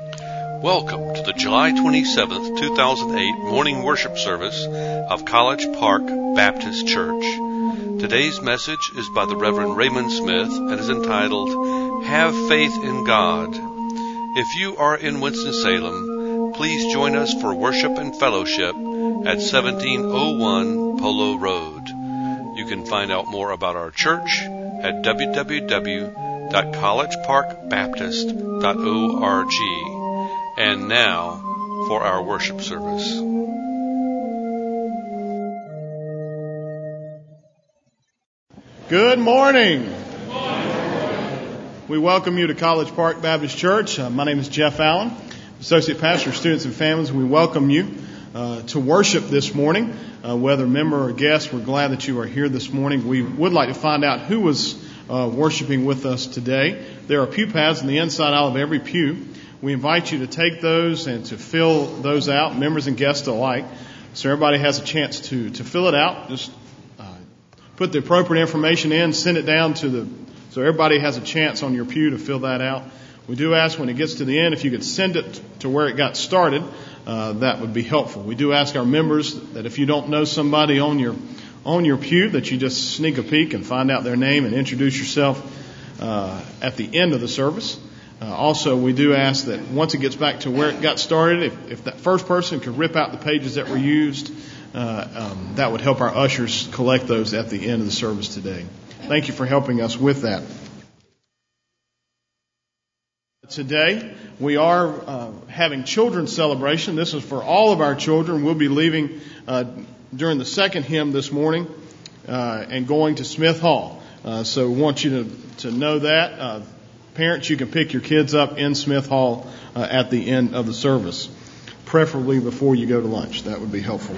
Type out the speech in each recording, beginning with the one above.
Welcome to the July 27th, 2008 morning worship service of College Park Baptist Church. Today's message is by the Reverend Raymond Smith and is entitled, Have Faith in God. If you are in Winston-Salem, please join us for worship and fellowship at 1701 Polo Road. You can find out more about our church at www.collegeparkbaptist.org. And now for our worship service. Good morning. We welcome you to College Park Baptist Church. My name is Jeff Allen, Associate Pastor of Students and Families. We welcome you to worship this morning. Whether member or guest, we're glad that you are here this morning. We would like to find out who was worshiping with us today. There are pew pads on the inside aisle of every pew. We invite you to take those and to fill those out, members and guests alike, so everybody has a chance to fill it out. Just put the appropriate information in, send it down so everybody has a chance on your pew to fill that out. We do ask when it gets to the end, if you could send it to where it got started, that would be helpful. We do ask our members that if you don't know somebody on your pew, that you just sneak a peek and find out their name and introduce yourself at the end of the service. Also, we do ask that once it gets back to where it got started, if that first person could rip out the pages that were used, that would help our ushers collect those at the end of the service today. Thank you for helping us with that. Today, we are having children's celebration. This is for all of our children. We'll be leaving during the second hymn this morning and going to Smith Hall. So we want you to know that. Parents, you can pick your kids up in Smith Hall at the end of the service, preferably before you go to lunch. That would be helpful.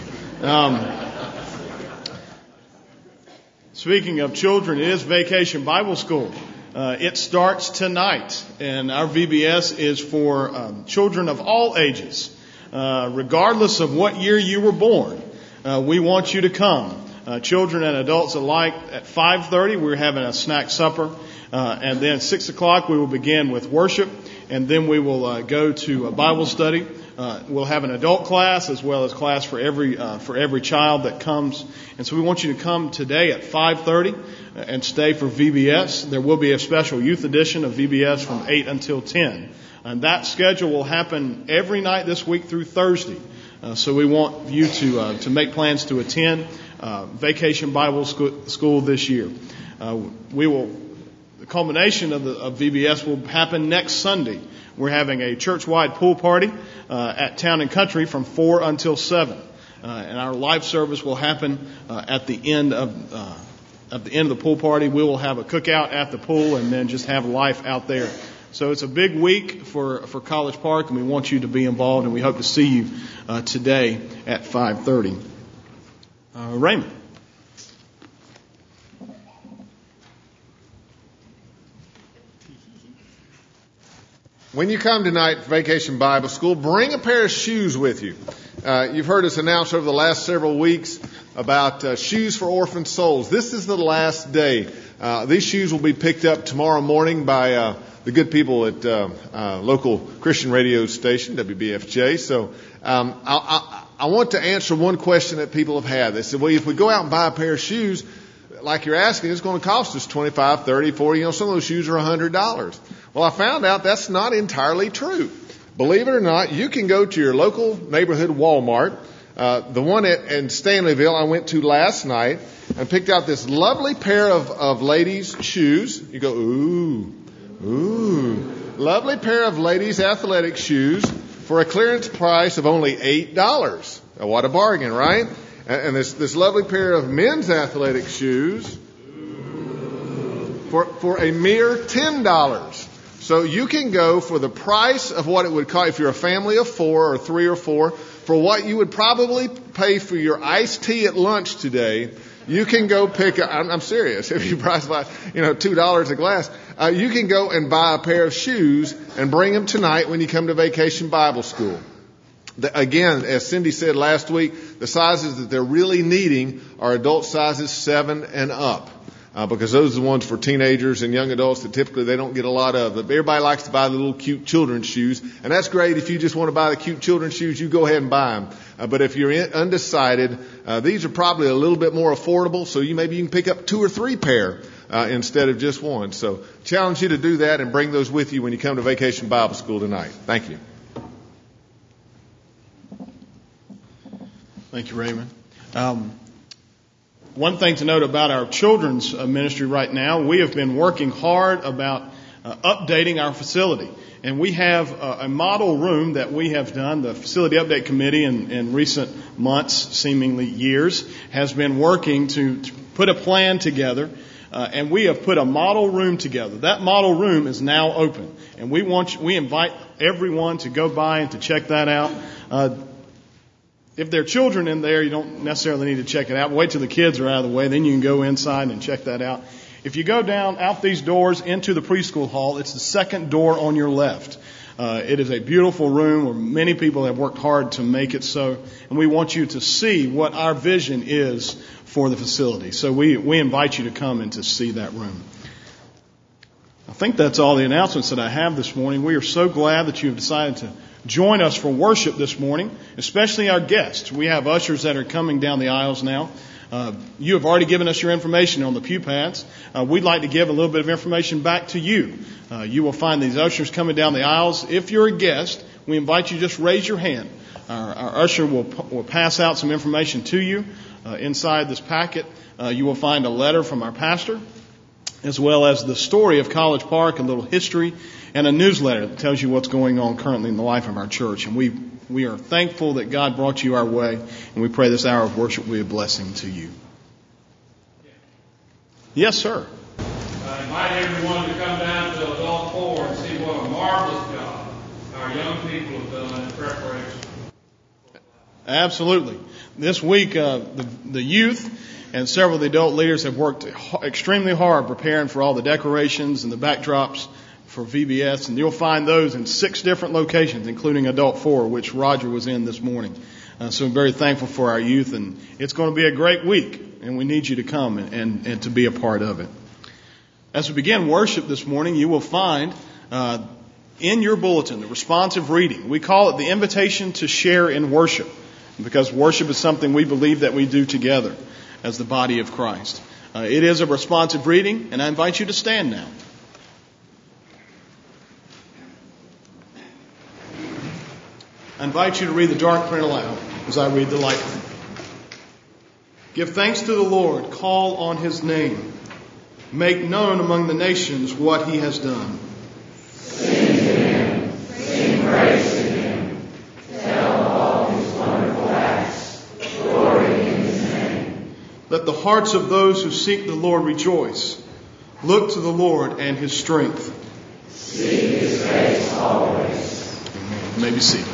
Speaking of children, it is Vacation Bible School. It starts tonight, and our VBS is for children of all ages, regardless of what year you were born. We want you to come. Children and adults alike. At 5:30, we're having a snack supper. And then 6 o'clock, we will begin with worship, and then we will go to a Bible study. We'll have an adult class as well as class for every child that comes. And so we want you to come today at 5:30 and stay for VBS. There will be a special youth edition of VBS from 8 until 10. And that schedule will happen every night this week through Thursday. So we want you to make plans to attend Vacation Bible School this year. The culmination of VBS will happen next Sunday. We're having a church-wide pool party at Town and Country from 4 until 7. And our live service will happen at the end of the pool party. We will have a cookout at the pool and then just have life out there. So it's a big week for College Park, and we want you to be involved, and we hope to see you today at 5:30. Raymond. When you come tonight for Vacation Bible School, bring a pair of shoes with you. You've heard us announce over the last several weeks about Shoes for Orphan Souls. This is the last day. These shoes will be picked up tomorrow morning by the good people at local Christian radio station, WBFJ. So I want to answer one question that people have had. They said, well, if we go out and buy a pair of shoes, like you're asking, it's going to cost us $25, $30, $40. Some of those shoes are $100. Well, I found out that's not entirely true. Believe it or not, you can go to your local neighborhood Walmart. The one in Stanleyville I went to last night and picked out this lovely pair of ladies' shoes. You go, ooh. Lovely pair of ladies' athletic shoes for a clearance price of only $8. Now, what a bargain, right? And this lovely pair of men's athletic shoes for a mere $10. So you can go for the price of what it would cost if you're a family of 4 or 3 or 4, for what you would probably pay for your iced tea at lunch today. You can go pick up, I'm serious, if you price by, $2 a glass, you can go and buy a pair of shoes and bring them tonight when you come to Vacation Bible School. Again, as Cindy said last week, the sizes that they're really needing are adult sizes 7 and up. because those are the ones for teenagers and young adults that typically they don't get a lot of. Everybody likes to buy the little cute children's shoes, and that's great. If you just want to buy the cute children's shoes, you go ahead and buy them. But if you're undecided, these are probably a little bit more affordable, so maybe you can pick up 2 or 3 pair instead of just one. So challenge you to do that and bring those with you when you come to Vacation Bible School tonight. Thank you. Thank you, Raymond. One thing to note about our children's ministry right now, we have been working hard about updating our facility. And we have a model room that we have done. The Facility Update Committee in recent months, seemingly years, has been working to put a plan together. And we have put a model room together. That model room is now open. And we invite everyone to go by and to check that out. If there are children in there, you don't necessarily need to check it out. Wait till the kids are out of the way, then you can go inside and check that out. If you go down out these doors into the preschool hall, it's the second door on your left. It is a beautiful room where many people have worked hard to make it so, and we want you to see what our vision is for the facility. So we invite you to come and to see that room. I think that's all the announcements that I have this morning. We are so glad that you have decided to join us for worship this morning, especially our guests. We have ushers that are coming down the aisles now. You have already given us your information on the pew pads. We'd like to give a little bit of information back to you. You will find these ushers coming down the aisles. If you're a guest, we invite you to just raise your hand. Our usher will pass out some information to you. Inside this packet, you will find a letter from our pastor, as well as the story of College Park, a little history, and a newsletter that tells you what's going on currently in the life of our church. And we are thankful that God brought you our way, and we pray this hour of worship will be a blessing to you. Yes, sir. I invite everyone to come down to Adult 4 and see what a marvelous job our young people have done in preparation. Absolutely. This week, the youth and several of the adult leaders have worked extremely hard preparing for all the decorations and the backdrops for VBS, and you'll find those in 6 different locations, including Adult 4, which Roger was in this morning. So I'm very thankful for our youth, and it's going to be a great week, and we need you to come and to be a part of it. As we begin worship this morning, you will find in your bulletin the responsive reading. We call it the invitation to share in worship, because worship is something we believe that we do together as the body of Christ. It is a responsive reading, and I invite you to stand now. I invite you to read the dark print aloud as I read the light print. Give thanks to the Lord, call on His name. Make known among the nations what He has done. Sing to Him, sing praise to Him, tell all His wonderful acts, glory in His name. Let the hearts of those who seek the Lord rejoice. Look to the Lord and His strength. Seek His face always. Amen. You may be seated.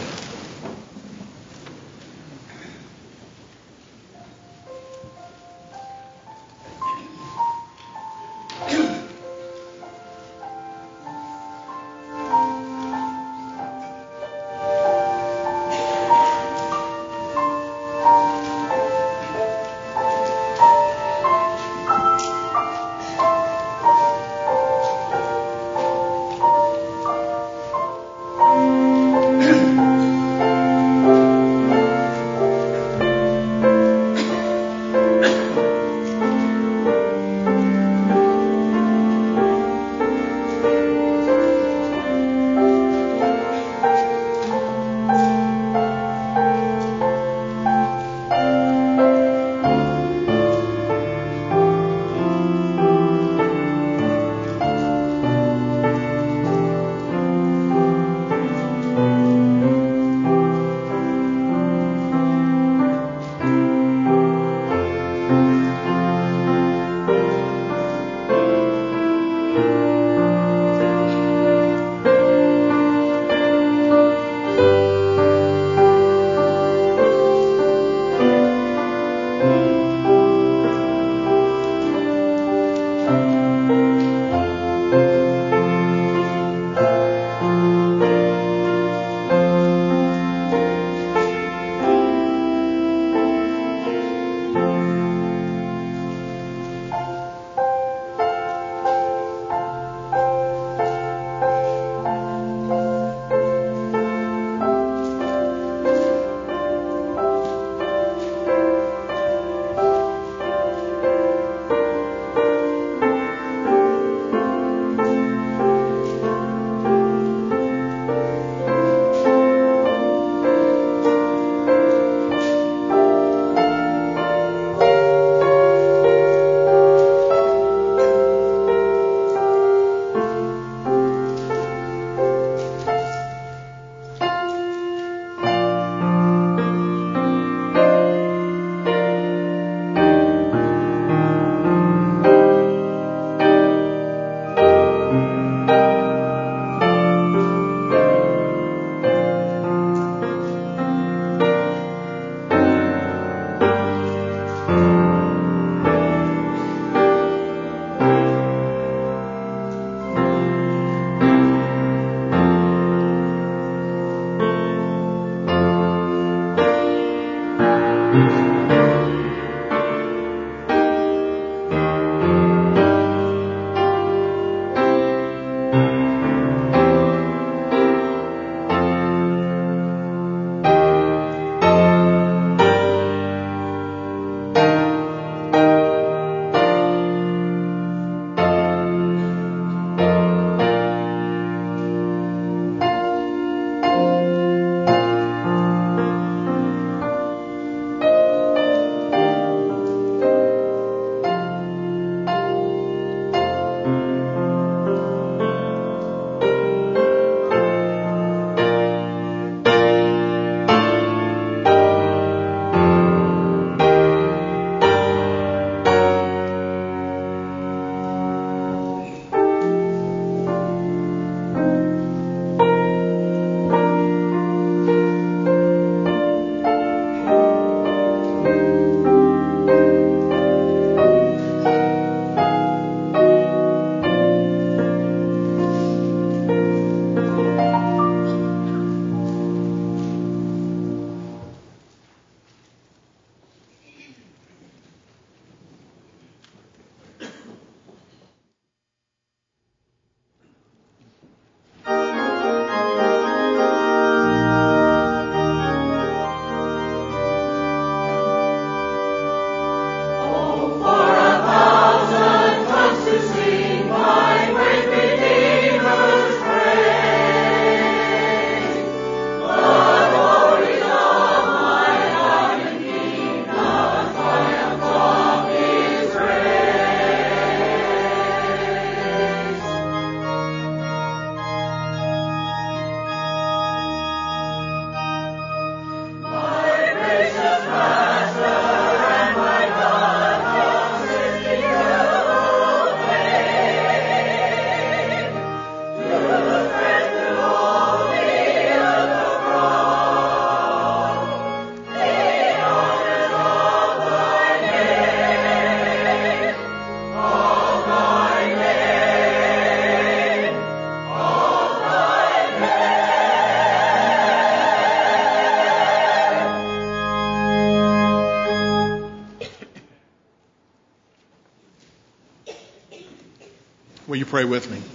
pray with me?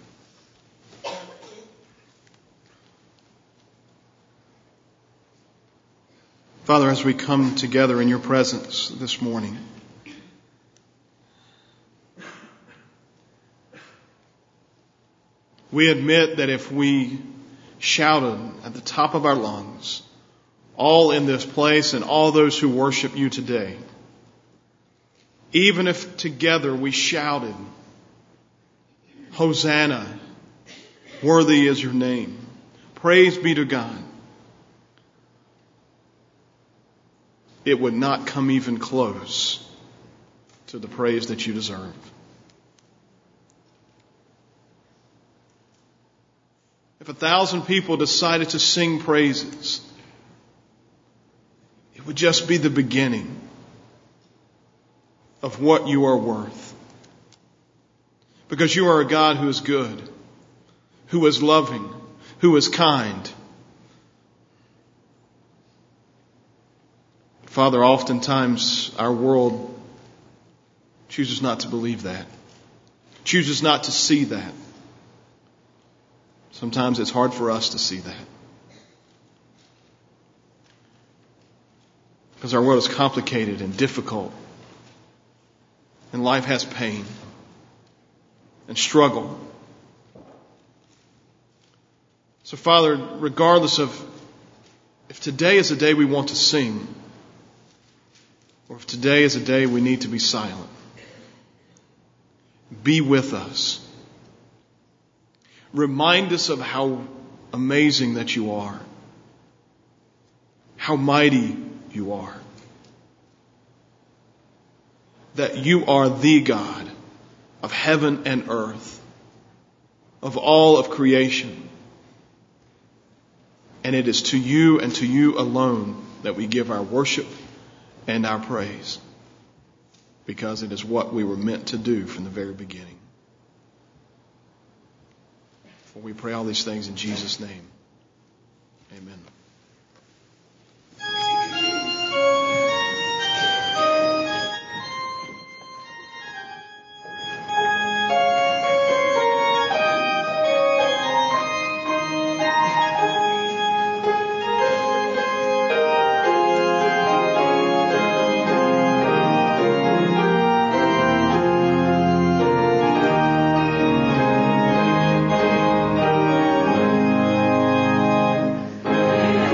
Father, as we come together in your presence this morning, we admit that if we shouted at the top of our lungs, all in this place and all those who worship you today, even if together we shouted, Hosanna, worthy is your name, praise be to God, it would not come even close to the praise that you deserve. If 1,000 people decided to sing praises, it would just be the beginning of what you are worth. Because you are a God who is good, who is loving, who is kind. Father, oftentimes our world chooses not to believe that, chooses not to see that. Sometimes it's hard for us to see that. Because our world is complicated and difficult. And life has pain and struggle. So Father, regardless of if today is a day we want to sing, or if today is a day we need to be silent, be with us. Remind us of how amazing that you are, how mighty you are, that you are the God of heaven and earth, of all of creation. And it is to you and to you alone that we give our worship and our praise, because it is what we were meant to do from the very beginning. For we pray all these things in Jesus' name. Amen. Amen.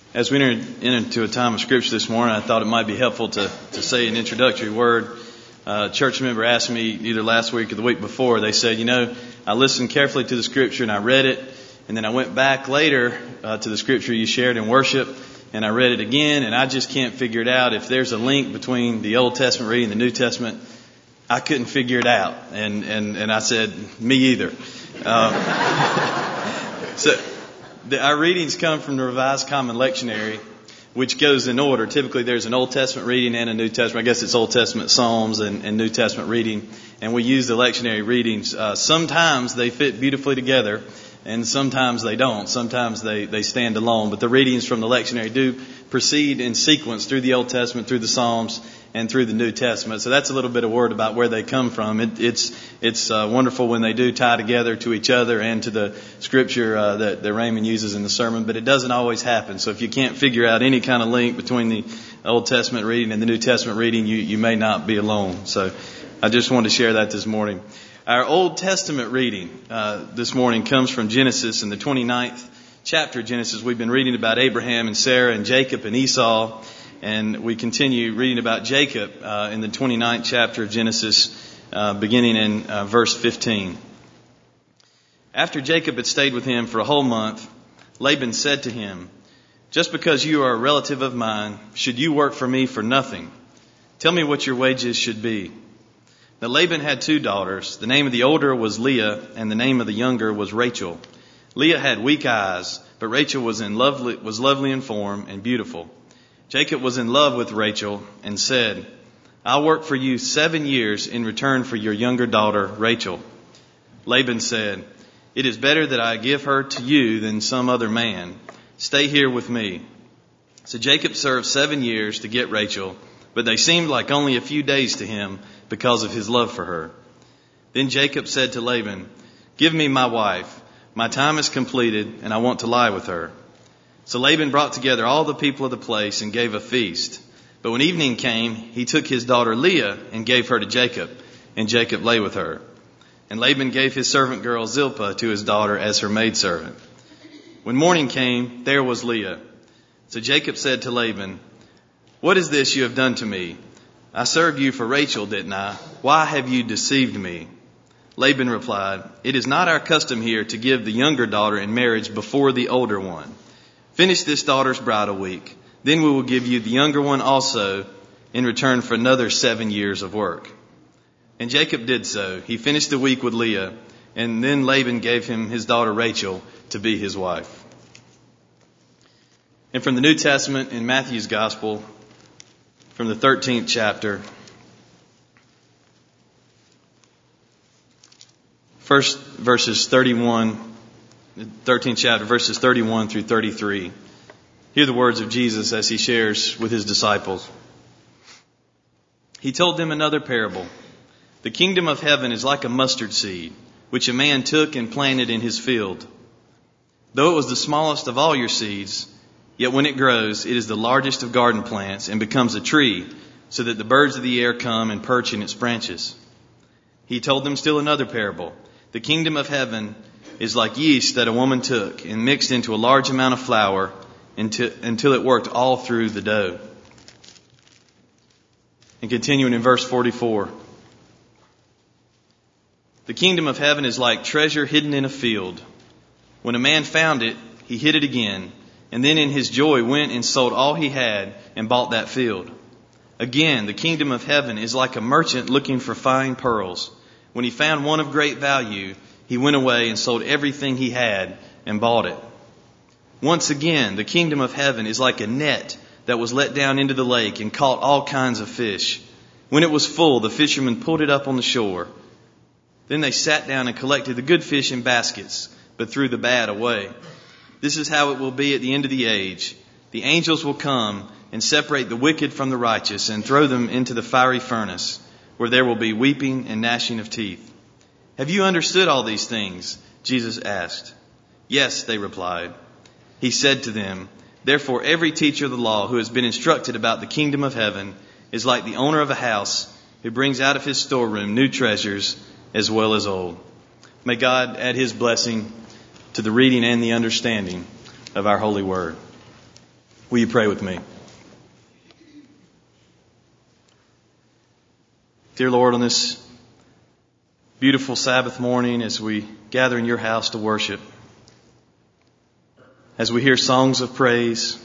As we enter into a time of Scripture this morning, I thought it might be helpful to say an introductory word. A church member asked me either last week or the week before. They said, I listened carefully to the Scripture and I read it, and then I went back later to the Scripture you shared in worship, and I read it again, and I just can't figure it out. If there's a link between the Old Testament reading and the New Testament, I couldn't figure it out. And I said, me either. Our readings come from the Revised Common Lectionary, which goes in order. Typically there's an Old Testament reading and a New Testament. I guess it's Old Testament Psalms and New Testament reading. And we use the lectionary readings. Sometimes they fit beautifully together, and sometimes they don't. Sometimes they stand alone. But the readings from the lectionary do proceed in sequence through the Old Testament, through the Psalms, and through the New Testament. So that's a little bit of word about where they come from. It's wonderful when they do tie together to each other and to the Scripture that Raymond uses in the sermon, but it doesn't always happen. So if you can't figure out any kind of link between the Old Testament reading and the New Testament reading, you may not be alone. So I just wanted to share that this morning. Our Old Testament reading this morning comes from Genesis in the 29th chapter of Genesis. We've been reading about Abraham and Sarah and Jacob and Esau, and we continue reading about Jacob in the 29th chapter of Genesis, beginning in verse 15. After Jacob had stayed with him for a whole month, Laban said to him, "Just because you are a relative of mine, should you work for me for nothing? Tell me what your wages should be." Now Laban had 2 daughters. The name of the older was Leah, and the name of the younger was Rachel. Leah had weak eyes, but Rachel was lovely in form and beautiful. Jacob was in love with Rachel and said, "I'll work for you 7 years in return for your younger daughter, Rachel." Laban said, "It is better that I give her to you than some other man. Stay here with me." So Jacob served 7 years to get Rachel, but they seemed like only a few days to him because of his love for her. Then Jacob said to Laban, "Give me my wife. My time is completed, and I want to lie with her." So Laban brought together all the people of the place and gave a feast. But when evening came, he took his daughter Leah and gave her to Jacob, and Jacob lay with her. And Laban gave his servant girl Zilpah to his daughter as her maidservant. When morning came, there was Leah. So Jacob said to Laban, "What is this you have done to me? I served you for Rachel, didn't I? Why have you deceived me?" Laban replied, "It is not our custom here to give the younger daughter in marriage before the older one. Finish this daughter's bridal week. Then we will give you the younger one also in return for another 7 years of work." And Jacob did so. He finished the week with Leah, and then Laban gave him his daughter Rachel to be his wife. And from the New Testament in Matthew's Gospel, from the 13th chapter, first verses 31, 13th chapter, verses 31 through 33. Hear the words of Jesus as he shares with his disciples. He told them another parable. "The kingdom of heaven is like a mustard seed, which a man took and planted in his field. Though it was the smallest of all your seeds, yet when it grows, it is the largest of garden plants and becomes a tree, so that the birds of the air come and perch in its branches." He told them still another parable. "The kingdom of heaven is like yeast that a woman took and mixed into a large amount of flour until it worked all through the dough." And continuing in verse 44. "The kingdom of heaven is like treasure hidden in a field. When a man found it, he hid it again, and then in his joy went and sold all he had and bought that field. Again, the kingdom of heaven is like a merchant looking for fine pearls. When he found one of great value, he went away and sold everything he had and bought it. Once again, the kingdom of heaven is like a net that was let down into the lake and caught all kinds of fish. When it was full, the fishermen pulled it up on the shore. Then they sat down and collected the good fish in baskets, but threw the bad away. This is how it will be at the end of the age. The angels will come and separate the wicked from the righteous and throw them into the fiery furnace, where there will be weeping and gnashing of teeth." "Have you understood all these things?" Jesus asked. "Yes," they replied. He said to them, "Therefore every teacher of the law who has been instructed about the kingdom of heaven is like the owner of a house who brings out of his storeroom new treasures as well as old." May God add his blessing to the reading and the understanding of our holy word. Will you pray with me? Dear Lord, on this beautiful Sabbath morning as we gather in your house to worship, as we hear songs of praise,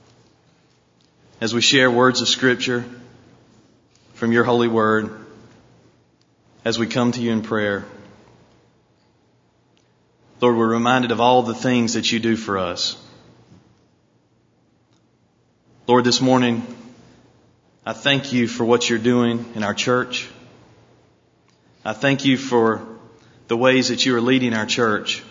as we share words of Scripture from your holy word, as we come to you in prayer, Lord, we're reminded of all the things that you do for us. Lord, this morning, I thank you for what you're doing in our church. I thank you for the ways that you are leading our church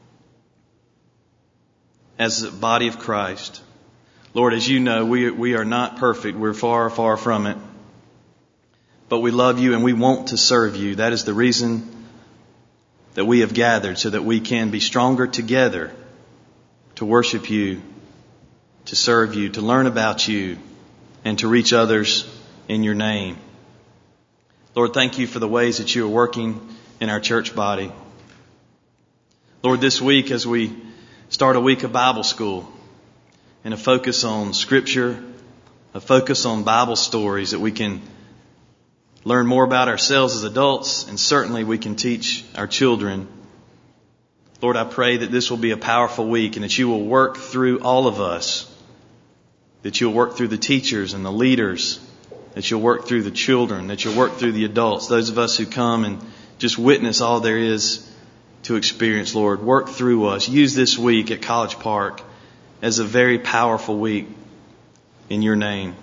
as the body of Christ. Lord, as you know, we are not perfect. We're far, far from it. But we love you and we want to serve you. That is the reason that we have gathered, so that we can be stronger together to worship you, to serve you, to learn about you, and to reach others in your name. Lord, thank you for the ways that you are working in our church body. Lord, this week as we start a week of Bible school and a focus on Scripture, a focus on Bible stories that we can learn more about ourselves as adults, and certainly we can teach our children. Lord, I pray that this will be a powerful week and that you will work through all of us, that you'll work through the teachers and the leaders, that you'll work through the children, that you'll work through the adults, those of us who come and just witness all there is to experience. Lord, work through us. Use this week at College Park as a very powerful week in your name.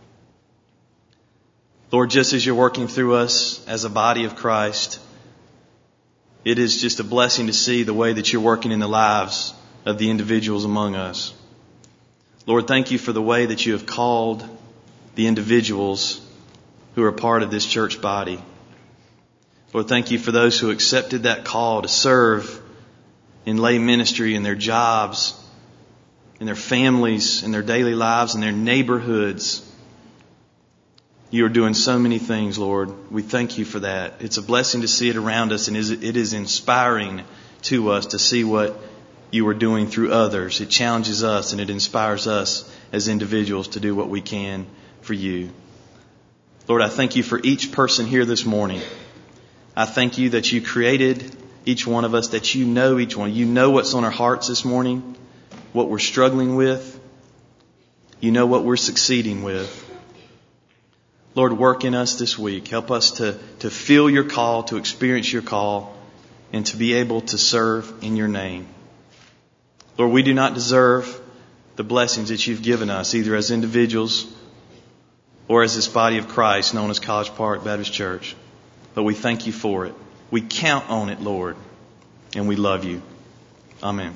Lord, just as you're working through us as a body of Christ, it is just a blessing to see the way that you're working in the lives of the individuals among us. Lord, thank you for the way that you have called the individuals who are part of this church body. Lord, thank you for those who accepted that call to serve in lay ministry, in their jobs, in their families, in their daily lives, in their neighborhoods. You are doing so many things, Lord. We thank you for that. It's a blessing to see it around us, and it is inspiring to us to see what you are doing through others. It challenges us and it inspires us as individuals to do what we can for you. Lord, I thank you for each person here this morning. I thank you that you created each one of us, that you know each one. You know what's on our hearts this morning, what we're struggling with. You know what we're succeeding with. Lord, work in us this week. Help us to feel your call, to experience your call, and to be able to serve in your name. Lord, we do not deserve the blessings that you've given us, either as individuals or as this body of Christ known as College Park Baptist Church. But we thank you for it. We count on it, Lord, and we love you. Amen.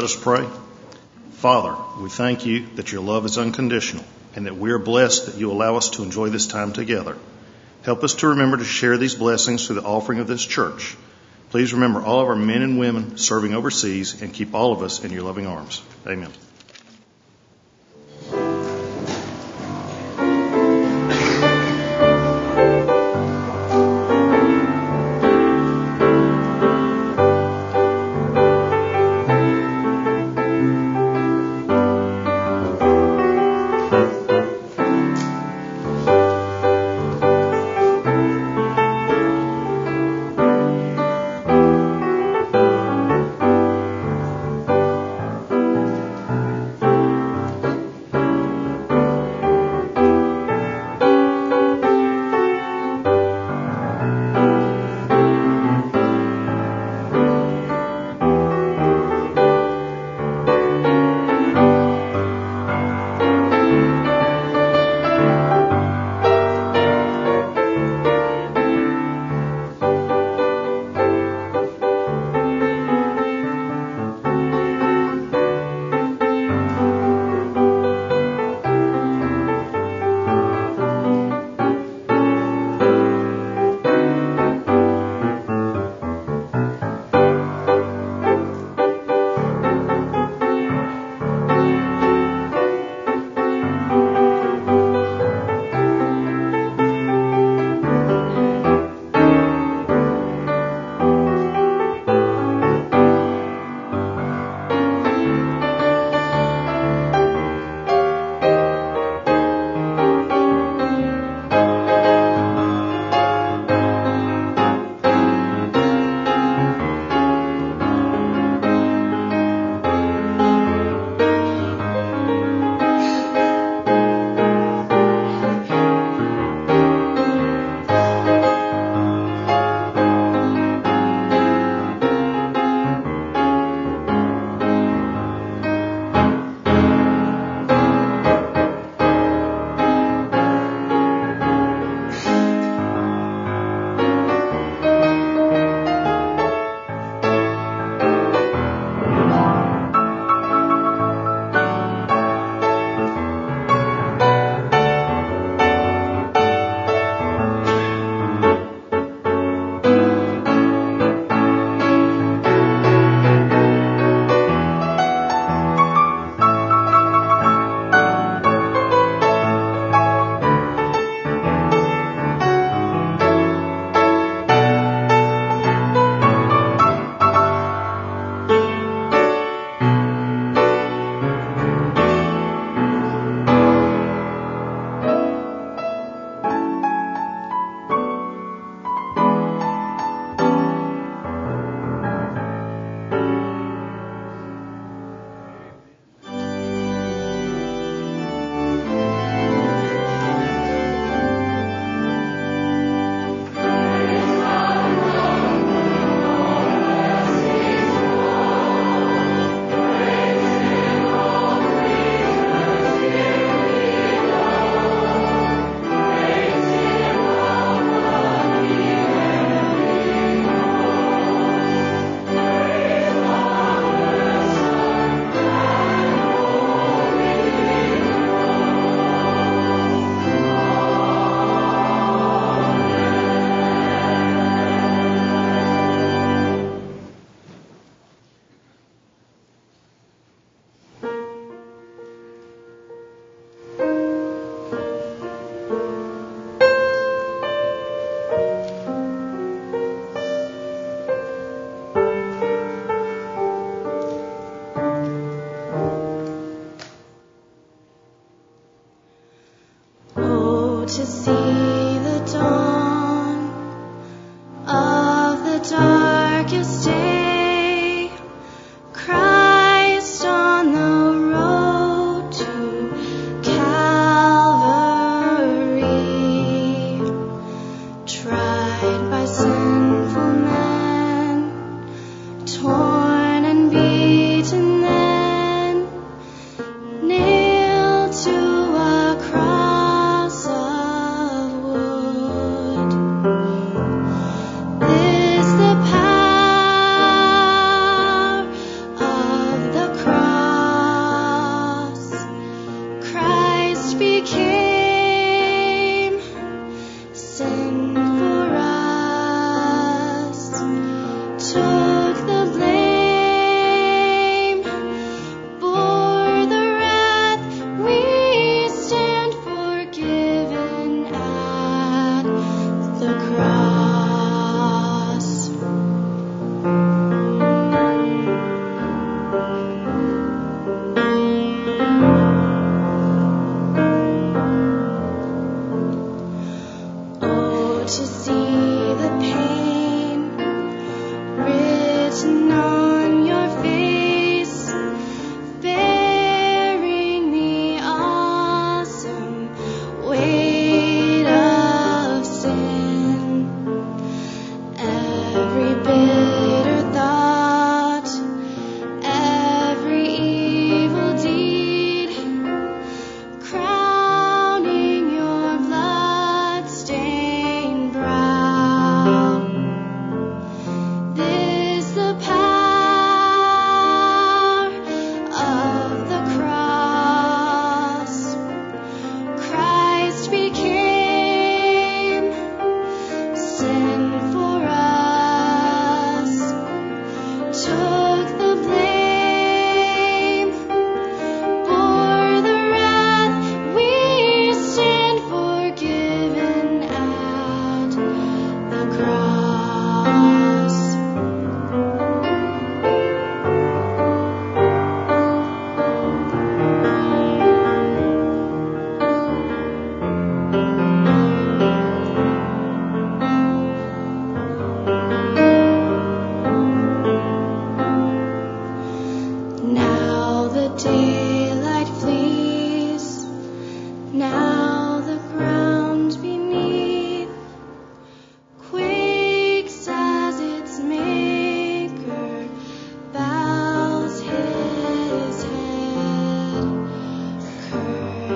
Let us pray. Father, we thank you that your love is unconditional and that we are blessed that you allow us to enjoy this time together. Help us to remember to share these blessings through the offering of this church. Please remember all of our men and women serving overseas and keep all of us in your loving arms. Amen. to see the dawn of the darkest day, Christ on the road to Calvary, tried by sinful men, torn and beaten then, nailed to a cross of wood. This the power of the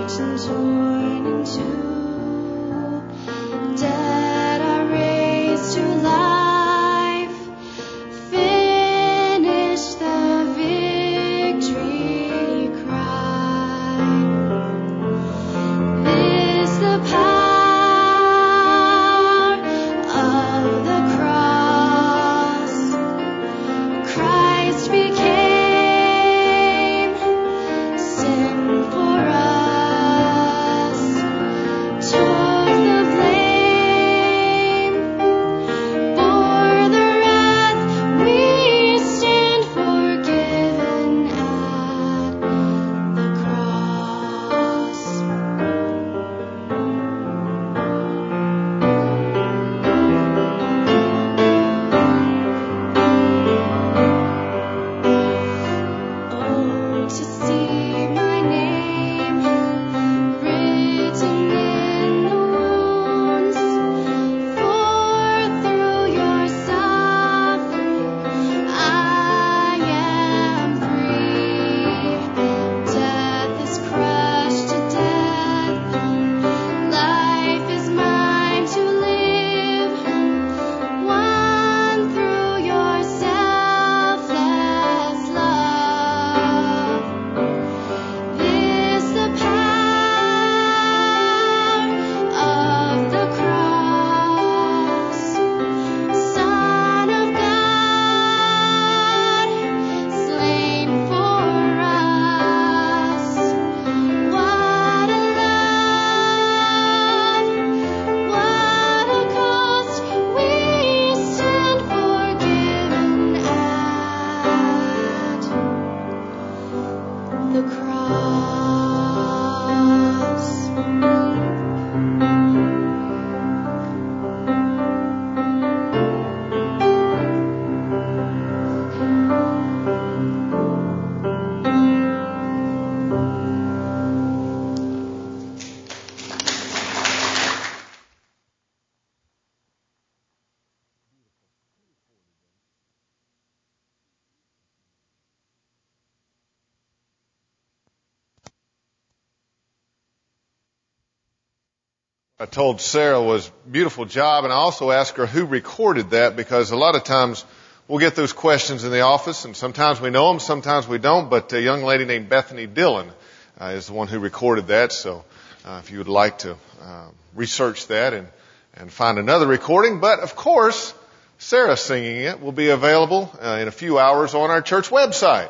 I told Sarah was a beautiful job, and I also asked her who recorded that, because a lot of times we'll get those questions in the office, and sometimes we know them, sometimes we don't, but a young lady named Bethany Dillon is the one who recorded that. So if you would like to research that and find another recording. But of course, Sarah singing it will be available in a few hours on our church website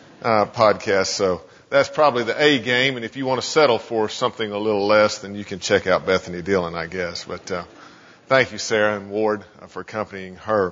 podcast. So that's probably the A game. And if you want to settle for something a little less, then you can check out Bethany Dillon, I guess. But thank you, Sarah and Ward, for accompanying her.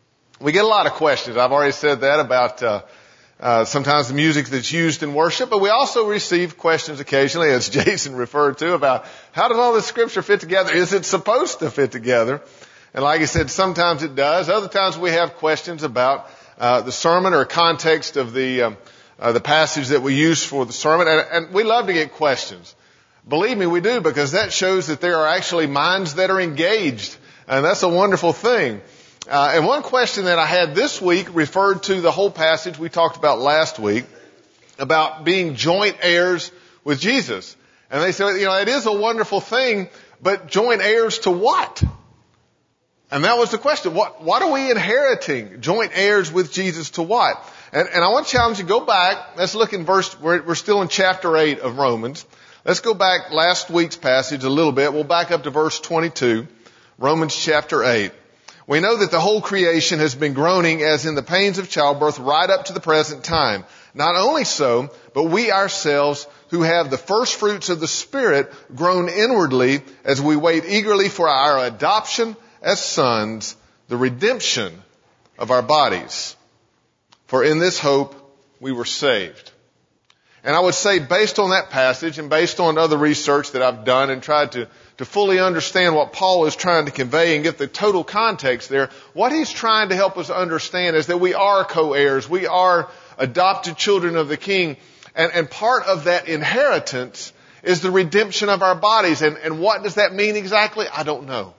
We get a lot of questions. I've already said that about sometimes the music that's used in worship, but we also receive questions occasionally, as Jason referred to, about how does all this scripture fit together? Is it supposed to fit together? And like I said, sometimes it does. Other times we have questions about the sermon or context of the passage that we use for the sermon. And we love to get questions. Believe me, we do, because that shows that there are actually minds that are engaged. And that's a wonderful thing. And one question that I had this week referred to the whole passage we talked about last week about being joint heirs with Jesus. And they said, it is a wonderful thing, but joint heirs to what? And that was the question. What are we inheriting? Joint heirs with Jesus to what? And I want to challenge you, go back. Let's look in we're still in chapter 8 of Romans. Let's go back last week's passage a little bit. We'll back up to verse 22, Romans chapter 8. We know that the whole creation has been groaning as in the pains of childbirth right up to the present time. Not only so, but we ourselves who have the first fruits of the Spirit groan inwardly as we wait eagerly for our adoption as sons, the redemption of our bodies. For in this hope we were saved. And I would say, based on that passage and based on other research that I've done and tried to fully understand what Paul is trying to convey and get the total context there, what he's trying to help us understand is that we are co-heirs. We are adopted children of the King. And part of that inheritance is the redemption of our bodies. And what does that mean exactly? I don't know.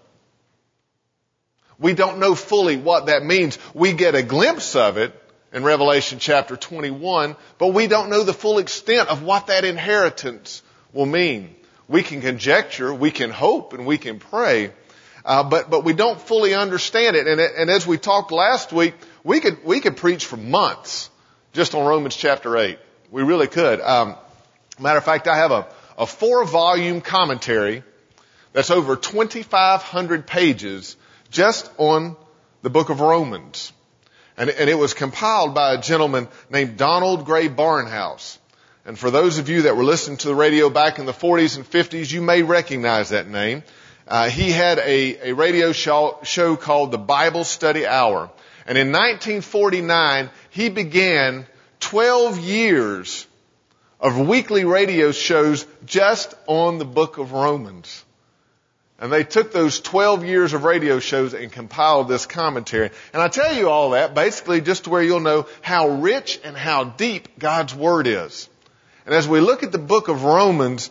We don't know fully what that means. We get a glimpse of it in Revelation chapter 21, but we don't know the full extent of what that inheritance will mean. We can conjecture, we can hope, and we can pray, but we don't fully understand it. And as we talked last week, we could preach for months just on Romans chapter 8. We really could. Matter of fact, I have a 4-volume commentary that's over 2,500 pages just on the book of Romans. And it was compiled by a gentleman named Donald Gray Barnhouse. And for those of you that were listening to the radio back in the 40s and 50s, you may recognize that name. He had a radio show called the Bible Study Hour. And in 1949, he began 12 years of weekly radio shows just on the book of Romans. And they took those 12 years of radio shows and compiled this commentary. And I tell you all that basically just to where you'll know how rich and how deep God's Word is. And as we look at the book of Romans,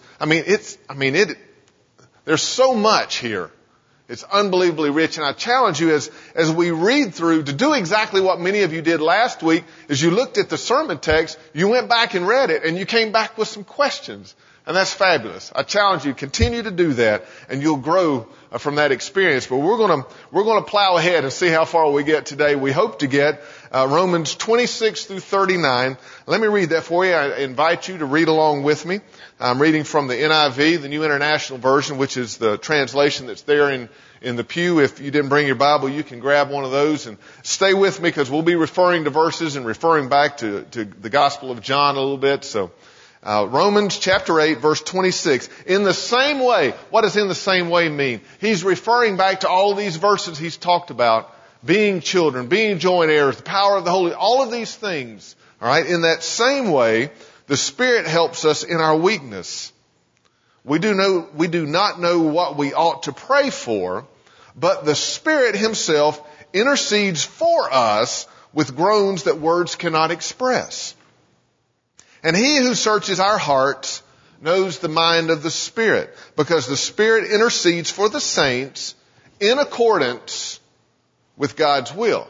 there's so much here. It's unbelievably rich. And I challenge you as we read through to do exactly what many of you did last week. As you looked at the sermon text, you went back and read it and you came back with some questions. And that's fabulous. I challenge you, continue to do that and you'll grow from that experience. But we're going to plow ahead and see how far we get today. We hope to get Romans 26 through 39. Let me read that for you. I invite you to read along with me. I'm reading from the NIV, the New International Version, which is the translation that's there in the pew. If you didn't bring your Bible, you can grab one of those and stay with me because we'll be referring to verses and referring back to the Gospel of John a little bit. So Romans chapter 8, verse 26. In the same way, what does in the same way mean? He's referring back to all of these verses he's talked about. Being children, being joint heirs, the power of the Holy, all of these things. All right. In that same way, the Spirit helps us in our weakness. We do not know what we ought to pray for, but the Spirit Himself intercedes for us with groans that words cannot express. And He who searches our hearts knows the mind of the Spirit, because the Spirit intercedes for the saints in accordance with God's will.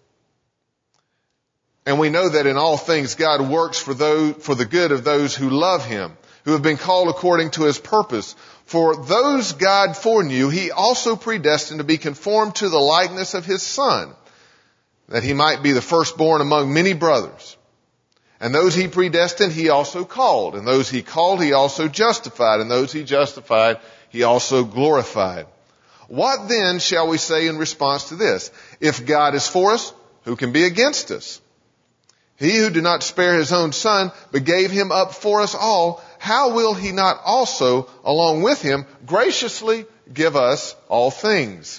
And we know that in all things God works for the good of those who love Him, who have been called according to His purpose. For those God foreknew, He also predestined to be conformed to the likeness of His Son, that He might be the firstborn among many brothers. And those He predestined, He also called. And those He called, He also justified. And those He justified, He also glorified. What then shall we say in response to this? If God is for us, who can be against us? He who did not spare His own Son, but gave Him up for us all, how will He not also, along with Him, graciously give us all things?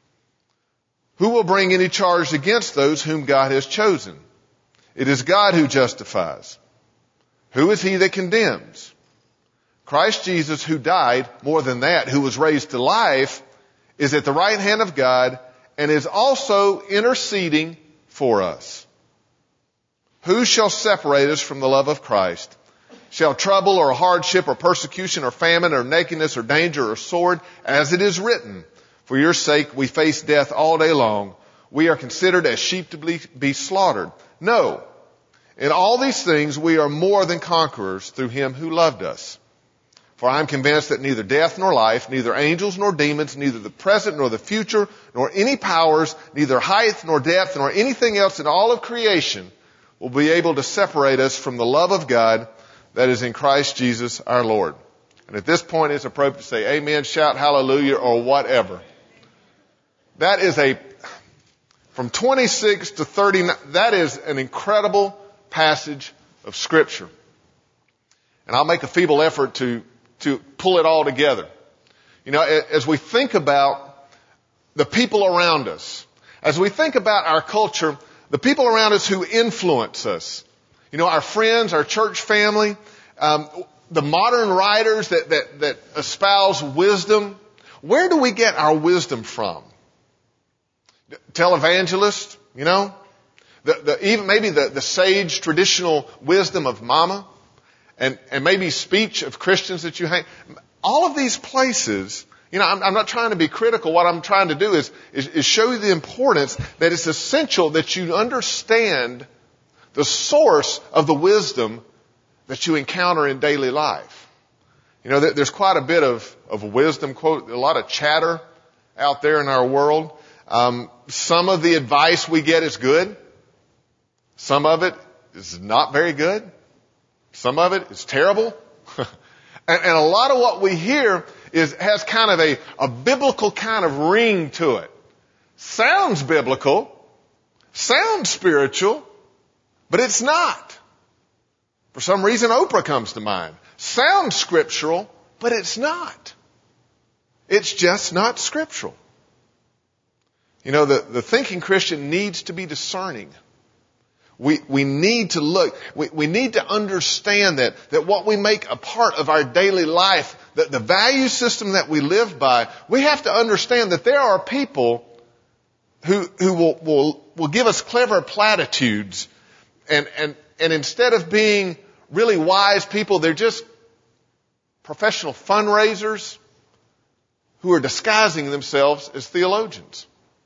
Who will bring any charge against those whom God has chosen? It is God who justifies. Who is he that condemns? Christ Jesus, who died, more than that, who was raised to life, is at the right hand of God and is also interceding for us. Who shall separate us from the love of Christ? Shall trouble or hardship or persecution or famine or nakedness or danger or sword? As it is written, for your sake we face death all day long. We are considered as sheep to be slaughtered. No, in all these things we are more than conquerors through Him who loved us. For I am convinced that neither death nor life, neither angels nor demons, neither the present nor the future, nor any powers, neither height nor depth, nor anything else in all of creation will be able to separate us from the love of God that is in Christ Jesus our Lord. And at this point it's appropriate to say amen, shout hallelujah, or whatever. That is from 26 to 39, that is an incredible passage of Scripture. And I'll make a feeble effort to pull it all together. You know, as we think about the people around us, as we think about our culture, the people around us who influence us, you know, our friends, our church family, the modern writers that espouse wisdom, where do we get our wisdom from? Televangelists, you know, even maybe the sage traditional wisdom of mama, and maybe speech of Christians that you hang. All of these places, you know, I'm not trying to be critical. What I'm trying to do is show you the importance that it's essential that you understand the source of the wisdom that you encounter in daily life. You know, there's quite a bit of wisdom, quote, a lot of chatter out there in our world. Some of the advice we get is good. Some of it is not very good. Some of it is terrible. and a lot of what we hear has kind of a biblical kind of ring to it. Sounds biblical, sounds spiritual, but it's not. For some reason, Oprah comes to mind. Sounds scriptural, but it's not. It's just not scriptural. You know, the thinking Christian needs to be discerning. We need to look. We need to understand that what we make a part of our daily life, that the value system that we live by, we have to understand that there are people who will give us clever platitudes, and instead of being really wise people, they're just professional fundraisers who are disguising themselves as theologians.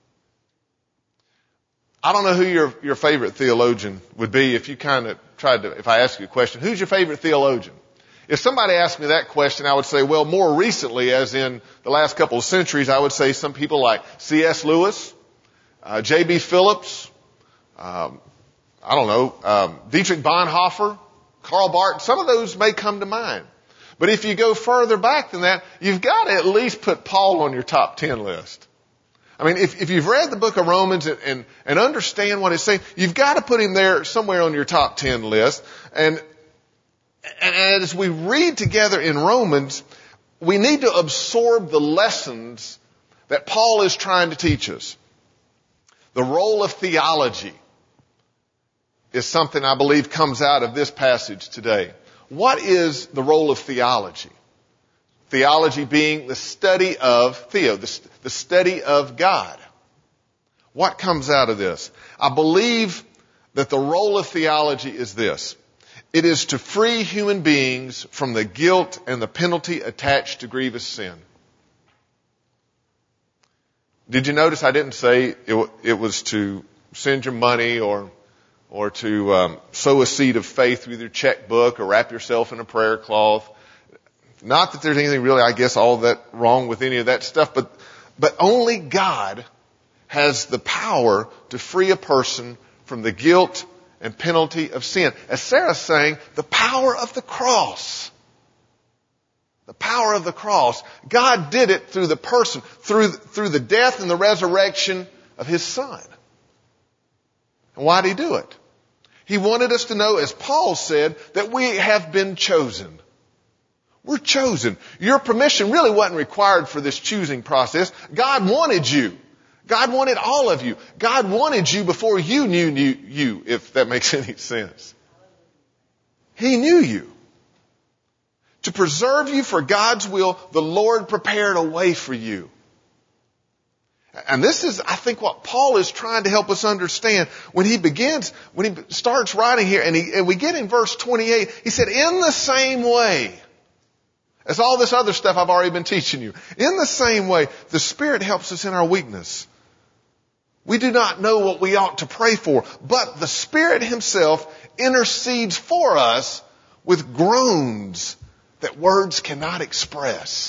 I don't know who your favorite theologian would be if you kind of if I ask you a question, who's your favorite theologian? If somebody asked me that question, I would say, well, more recently, as in the last couple of centuries, I would say some people like C.S. Lewis, J.B. Phillips, Dietrich Bonhoeffer, Karl Barth. Some of those may come to mind. But if you go further back than that, you've got to at least put Paul on your top 10 list. I mean, if you've read the book of Romans and understand what it's saying, you've got to put him there somewhere on your top 10 list. And as we read together in Romans, we need to absorb the lessons that Paul is trying to teach us. The role of theology is something I believe comes out of this passage today. What is the role of theology? Theology being the study of the study of God. What comes out of this? I believe that the role of theology is this. It is to free human beings from the guilt and the penalty attached to grievous sin. Did you notice I didn't say it was to send your money or to sow a seed of faith with your checkbook or wrap yourself in a prayer cloth? Not that there's anything really, I guess, all that wrong with any of that stuff, but only God has the power to free a person from the guilt and penalty of sin. As Sarah's saying, the power of the cross. The power of the cross. God did it through the person, through the death and the resurrection of His Son. And why did He do it? He wanted us to know, as Paul said, that we have been chosen. We're chosen. Your permission really wasn't required for this choosing process. God wanted you. God wanted all of you. God wanted you before you knew you, if that makes any sense. He knew you. To preserve you for God's will, the Lord prepared a way for you. And this is, I think, what Paul is trying to help us understand when he starts writing here, and we get in verse 28, he said, in the same way, as all this other stuff I've already been teaching you, in the same way, the Spirit helps us in our weakness. We do not know what we ought to pray for, but the Spirit Himself intercedes for us with groans that words cannot express.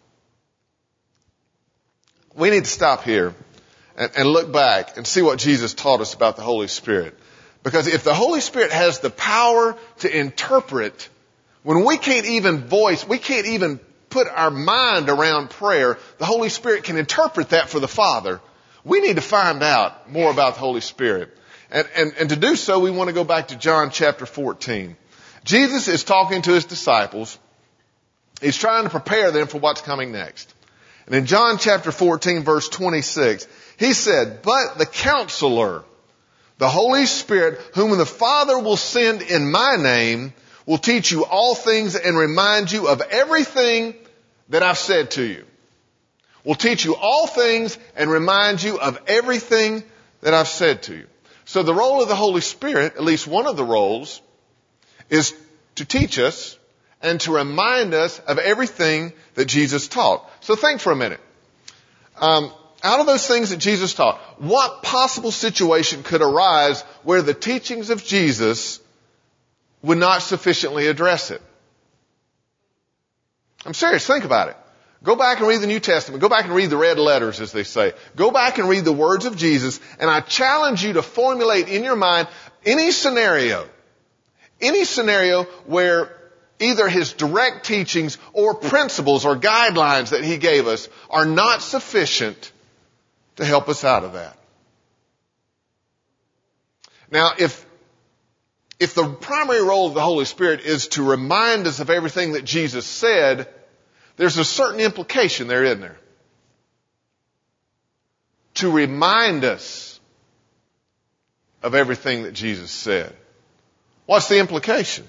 We need to stop here and look back and see what Jesus taught us about the Holy Spirit. Because if the Holy Spirit has the power to interpret, when we can't even put our mind around prayer, the Holy Spirit can interpret that for the Father. We need to find out more about the Holy Spirit. And to do so, we want to go back to John chapter 14. Jesus is talking to His disciples. He's trying to prepare them for what's coming next. And in John chapter 14, verse 26, He said, but the Counselor, the Holy Spirit, whom the Father will send in my name, will teach you all things and remind you of everything that I've said to you. Will teach you all things and remind you of everything that I've said to you. So the role of the Holy Spirit, at least one of the roles, is to teach us and to remind us of everything that Jesus taught. So think for a minute. Out of those things that Jesus taught, what possible situation could arise where the teachings of Jesus would not sufficiently address it? I'm serious. Think about it. Go back and read the New Testament. Go back and read the red letters, as they say. Go back and read the words of Jesus, and I challenge you to formulate in your mind any scenario where either his direct teachings or principles or guidelines that he gave us are not sufficient to help us out of that. Now, if the primary role of the Holy Spirit is to remind us of everything that Jesus said, there's a certain implication there, isn't there? To remind us of everything that Jesus said. What's the implication?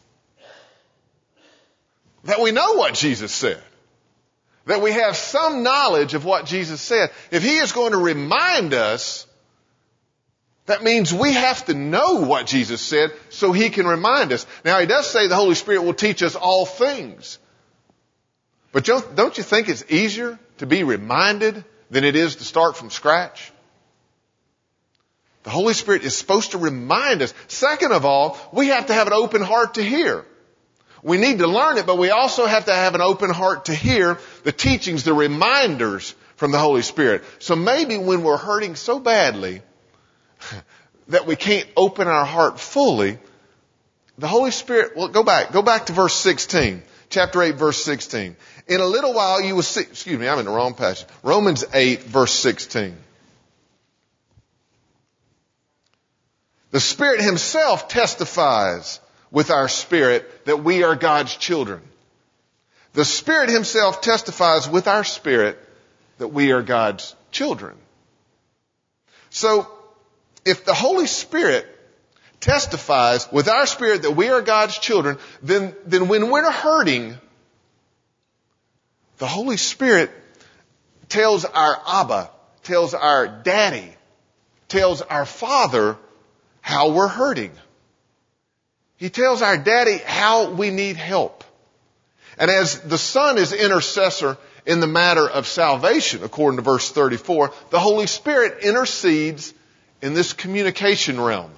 That we know what Jesus said. That we have some knowledge of what Jesus said. If he is going to remind us, that means we have to know what Jesus said so he can remind us. Now, he does say the Holy Spirit will teach us all things. But don't you think it's easier to be reminded than it is to start from scratch? The Holy Spirit is supposed to remind us. Second of all, we have to have an open heart to hear. We need to learn it, but we also have to have an open heart to hear the teachings, the reminders from the Holy Spirit. So maybe when we're hurting so badly that we can't open our heart fully, the Holy Spirit, well, go back to verse 16. Chapter 8, verse 16. In a little while you will see, I'm in the wrong passage. Romans 8, verse 16. The Spirit himself testifies with our spirit that we are God's children. The Spirit himself testifies with our spirit that we are God's children. So, if the Holy Spirit testifies with our spirit that we are God's children, then when we're hurting, the Holy Spirit tells our Abba, tells our Daddy, tells our Father how we're hurting. He tells our Daddy how we need help. And as the Son is intercessor in the matter of salvation, according to verse 34, the Holy Spirit intercedes in this communication realm.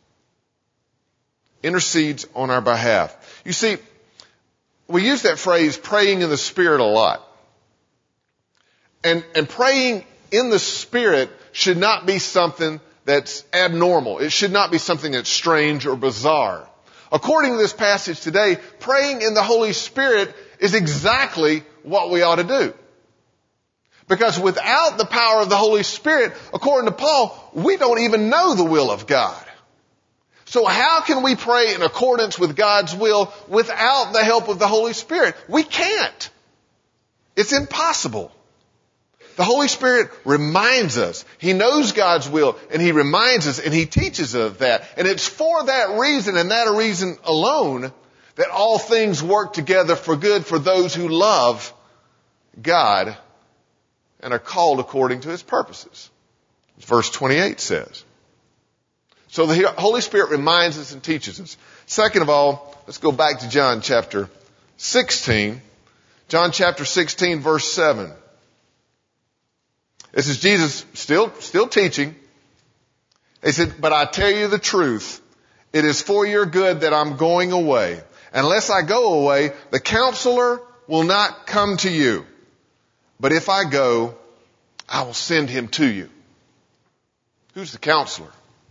Intercedes on our behalf. You see, we use that phrase, praying in the Spirit, a lot. And praying in the Spirit should not be something that's abnormal. It should not be something that's strange or bizarre. According to this passage today, praying in the Holy Spirit is exactly what we ought to do. Because without the power of the Holy Spirit, according to Paul, we don't even know the will of God. So how can we pray in accordance with God's will without the help of the Holy Spirit? We can't. It's impossible. The Holy Spirit reminds us. He knows God's will, and he reminds us, and he teaches us of that. And it's for that reason, and that reason alone, that all things work together for good for those who love God and are called according to his purposes. As verse 28 says. So the Holy Spirit reminds us and teaches us. Second of all, let's go back to John chapter 16. John chapter 16, verse 7. This is Jesus still teaching. He said, but I tell you the truth. It is for your good that I'm going away. Unless I go away, the Counselor will not come to you. But if I go, I will send him to you. Who's the Counselor?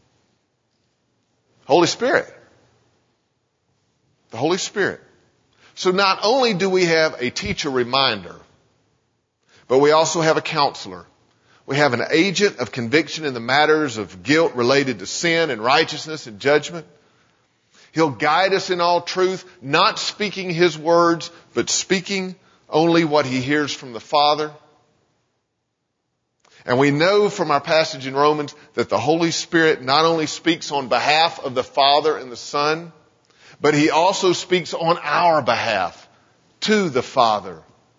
Holy Spirit. The Holy Spirit. So not only do we have a teacher reminder, but we also have a counselor. We have an agent of conviction in the matters of guilt related to sin and righteousness and judgment. He'll guide us in all truth, not speaking his words, but speaking only what he hears from the Father. And we know from our passage in Romans that the Holy Spirit not only speaks on behalf of the Father and the Son, but he also speaks on our behalf to the Father.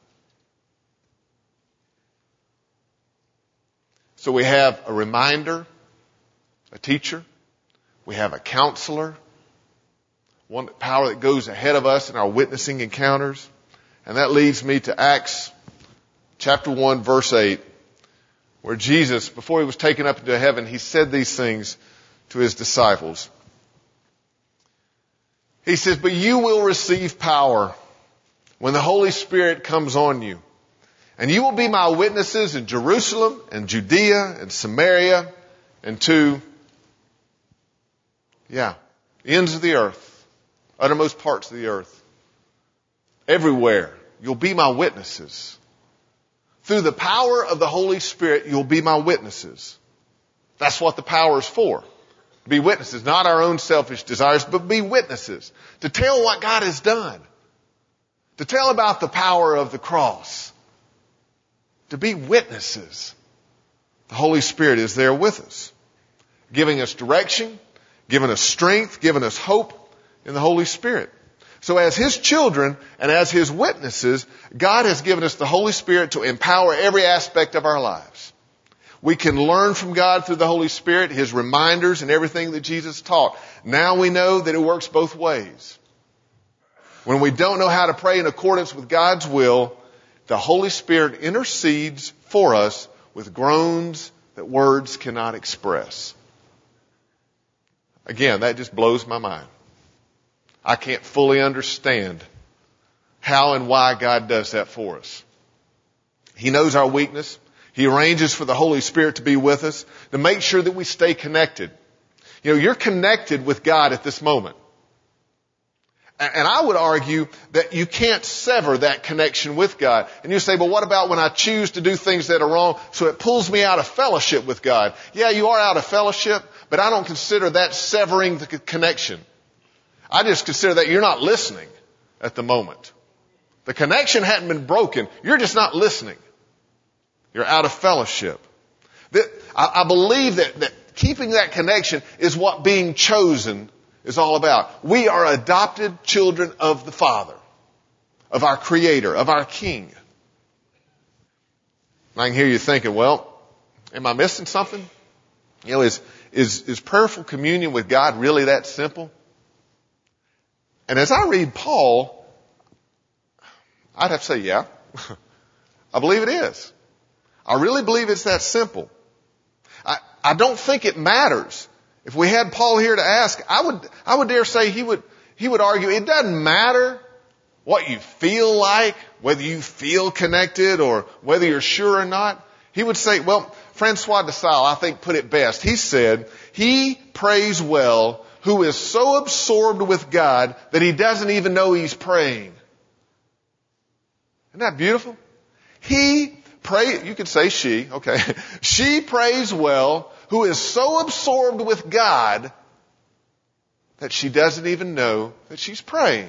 So we have a reminder, a teacher. We have a counselor, one power that goes ahead of us in our witnessing encounters. And that leads me to Acts chapter 1, verse 8, where Jesus, before he was taken up into heaven, he said these things to his disciples. He says, but you will receive power when the Holy Spirit comes on you. And you will be my witnesses in Jerusalem and Judea and Samaria and to, ends of the earth, uttermost parts of the earth. Everywhere, you'll be my witnesses. Through the power of the Holy Spirit, you'll be my witnesses. That's what the power is for. Be witnesses, not our own selfish desires, but be witnesses. To tell what God has done. To tell about the power of the cross. To be witnesses. The Holy Spirit is there with us. Giving us direction, giving us strength, giving us hope in the Holy Spirit. So as His children and as His witnesses, God has given us the Holy Spirit to empower every aspect of our lives. We can learn from God through the Holy Spirit, His reminders and everything that Jesus taught. Now we know that it works both ways. When we don't know how to pray in accordance with God's will, the Holy Spirit intercedes for us with groans that words cannot express. Again, that just blows my mind. I can't fully understand how and why God does that for us. He knows our weakness. He arranges for the Holy Spirit to be with us to make sure that we stay connected. You know, you're connected with God at this moment. And I would argue that you can't sever that connection with God. And you say, but what about when I choose to do things that are wrong, so it pulls me out of fellowship with God? Yeah, you are out of fellowship, but I don't consider that severing the connection. I just consider that you're not listening at the moment. The connection hadn't been broken. You're just not listening. You're out of fellowship. I believe that keeping that connection is what being chosen is all about. We are adopted children of the Father, of our Creator, of our King. And I can hear you thinking, well, am I missing something? You know, is prayerful communion with God really that simple? And as I read Paul, I'd have to say, yeah, I believe it is. I really believe it's that simple. I don't think it matters. If we had Paul here to ask, I would dare say he would argue it doesn't matter what you feel like, whether you feel connected or whether you're sure or not. He would say, well, Francois de Sales, I think, put it best. He said, he prays well who is so absorbed with God that he doesn't even know he's praying. Isn't that beautiful? You could say she, okay. She prays well who is so absorbed with God that she doesn't even know that she's praying.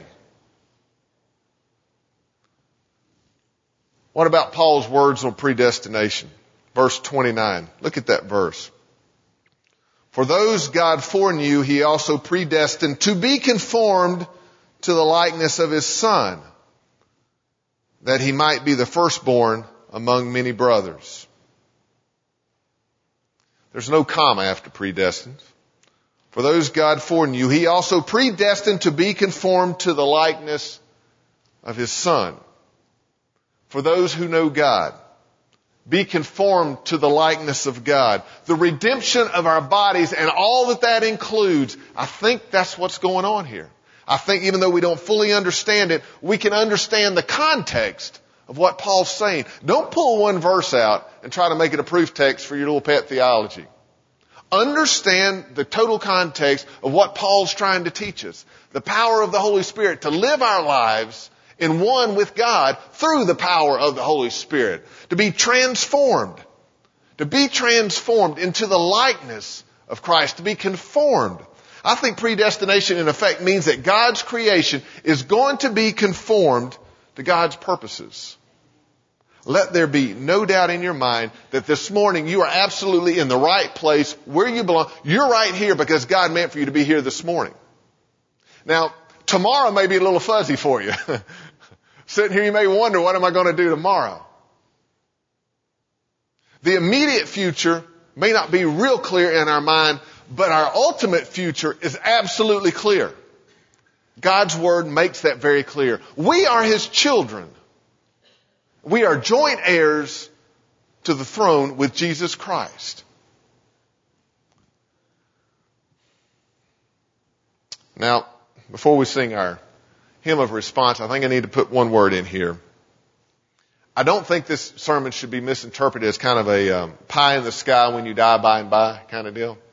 What about Paul's words on predestination? Verse 29. Look at that verse. For those God foreknew, He also predestined to be conformed to the likeness of His Son, that He might be the firstborn among many brothers. There's no comma after predestined. For those God foreknew, He also predestined to be conformed to the likeness of His Son. For those who know God, be conformed to the likeness of God. The redemption of our bodies and all that includes, I think that's what's going on here. I think even though we don't fully understand it, we can understand the context of what Paul's saying. Don't pull one verse out and try to make it a proof text for your little pet theology. Understand the total context of what Paul's trying to teach us. The power of the Holy Spirit to live our lives in one with God through the power of the Holy Spirit. To be transformed. To be transformed into the likeness of Christ. To be conformed. I think predestination in effect means that God's creation is going to be conformed to God's purposes. Let there be no doubt in your mind that this morning you are absolutely in the right place where you belong. You're right here because God meant for you to be here this morning. Now, tomorrow may be a little fuzzy for you. Sitting here, you may wonder, what am I going to do tomorrow? The immediate future may not be real clear in our mind, but our ultimate future is absolutely clear. God's Word makes that very clear. We are His children. We are joint heirs to the throne with Jesus Christ. Now, before we sing our hymn of response, I think I need to put one word in here. I don't think this sermon should be misinterpreted as kind of a pie in the sky when you die by and by kind of deal.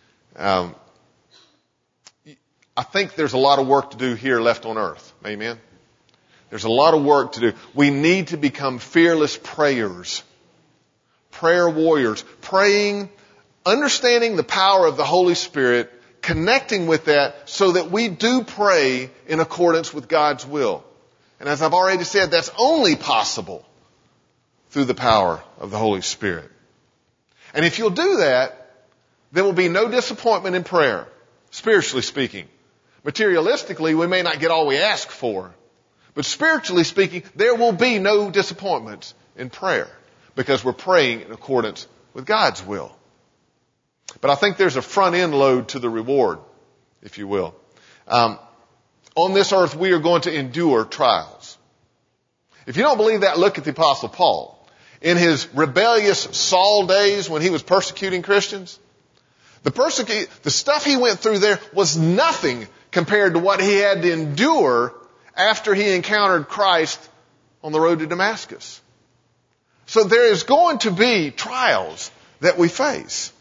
I think there's a lot of work to do here left on earth. Amen? There's a lot of work to do. We need to become fearless prayers. Prayer warriors. Praying, understanding the power of the Holy Spirit, connecting with that so that we do pray in accordance with God's will. And as I've already said, that's only possible through the power of the Holy Spirit. And if you'll do that, there will be no disappointment in prayer, spiritually speaking. Materialistically, we may not get all we ask for. But spiritually speaking, there will be no disappointments in prayer because we're praying in accordance with God's will. But I think there's a front end load to the reward, if you will. On this earth, we are going to endure trials. If you don't believe that, look at the Apostle Paul. In his rebellious Saul days when he was persecuting Christians, the stuff he went through there was nothing compared to what he had to endure after he encountered Christ on the road to Damascus. So there is going to be trials that we face.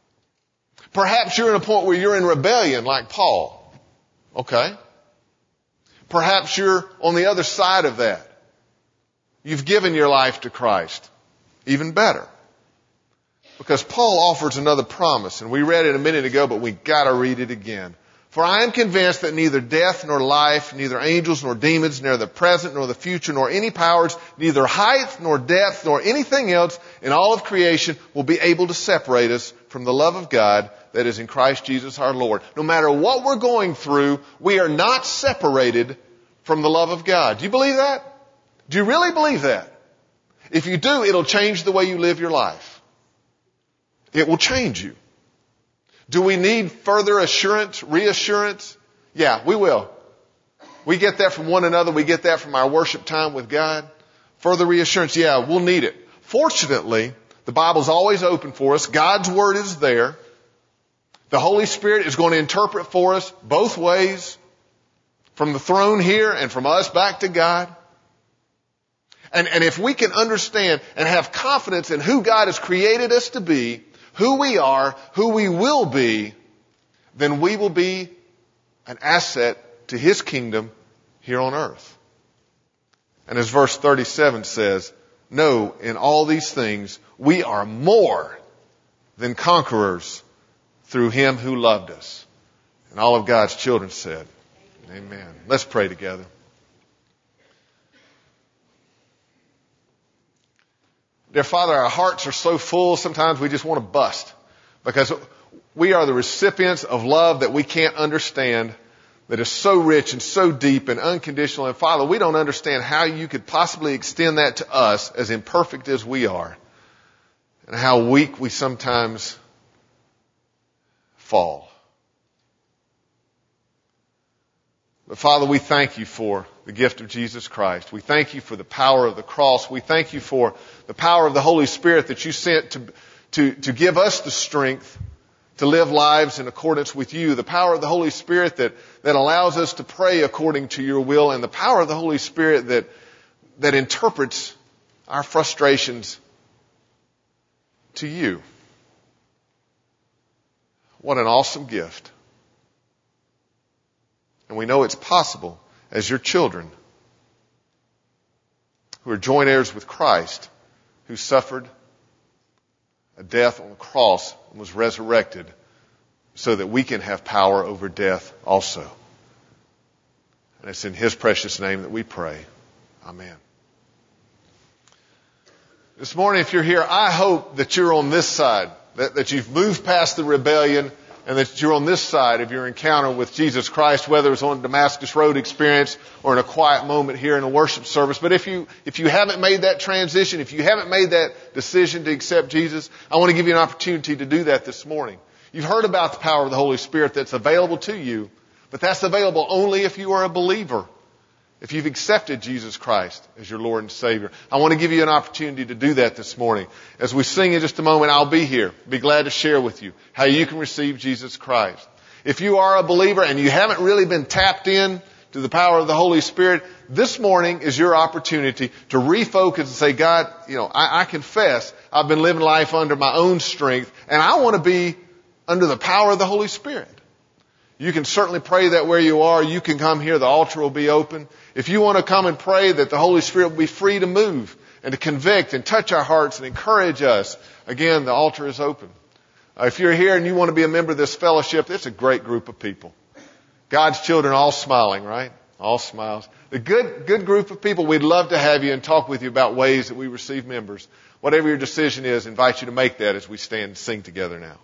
Perhaps you're in a point where you're in rebellion like Paul. Okay? Perhaps you're on the other side of that. You've given your life to Christ. Even better. Because Paul offers another promise, and we read it a minute ago, but we gotta read it again. For I am convinced that neither death nor life, neither angels nor demons, neither the present nor the future, nor any powers, neither height nor depth, nor anything else in all of creation will be able to separate us from the love of God that is in Christ Jesus our Lord. No matter what we're going through, we are not separated from the love of God. Do you believe that? Do you really believe that? If you do, it'll change the way you live your life. It will change you. Do we need further assurance, reassurance? Yeah, we will. We get that from one another. We get that from our worship time with God. Further reassurance, yeah, we'll need it. Fortunately, the Bible's always open for us. God's Word is there. The Holy Spirit is going to interpret for us both ways, from the throne here and from us back to God. And if we can understand and have confidence in who God has created us to be, who we are, who we will be, then we will be an asset to His kingdom here on earth. And as verse 37 says, no, in all these things, we are more than conquerors through Him who loved us. And all of God's children said, amen. Let's pray together. Dear Father, our hearts are so full, sometimes we just want to bust because we are the recipients of love that we can't understand, that is so rich and so deep and unconditional. And Father, we don't understand how you could possibly extend that to us as imperfect as we are and how weak we sometimes fall. But Father, we thank you for the gift of Jesus Christ. We thank you for the power of the cross. We thank you for the power of the Holy Spirit that you sent to give us the strength to live lives in accordance with you. The power of the Holy Spirit that allows us to pray according to your will, and the power of the Holy Spirit that interprets our frustrations to you. What an awesome gift. And we know it's possible as your children who are joint heirs with Christ, who suffered a death on the cross and was resurrected so that we can have power over death also. And it's in His precious name that we pray. Amen. This morning, if you're here, I hope that you're on this side, that you've moved past the rebellion and that you're on this side of your encounter with Jesus Christ, whether it's on a Damascus Road experience or in a quiet moment here in a worship service. But if you haven't made that transition, if you haven't made that decision to accept Jesus, I want to give you an opportunity to do that this morning. You've heard about the power of the Holy Spirit that's available to you, but that's available only if you are a believer. If you've accepted Jesus Christ as your Lord and Savior. I want to give you an opportunity to do that this morning. As we sing in just a moment, I'll be here. Be glad to share with you how you can receive Jesus Christ. If you are a believer and you haven't really been tapped in to the power of the Holy Spirit, this morning is your opportunity to refocus and say, God, I confess I've been living life under my own strength, and I want to be under the power of the Holy Spirit. You can certainly pray that where you are. You can come here. The altar will be open. If you want to come and pray that the Holy Spirit will be free to move and to convict and touch our hearts and encourage us, again, the altar is open. If you're here and you want to be a member of this fellowship, it's a great group of people. God's children all smiling, right? All smiles. The good group of people. We'd love to have you and talk with you about ways that we receive members. Whatever your decision is, I invite you to make that as we stand and sing together now.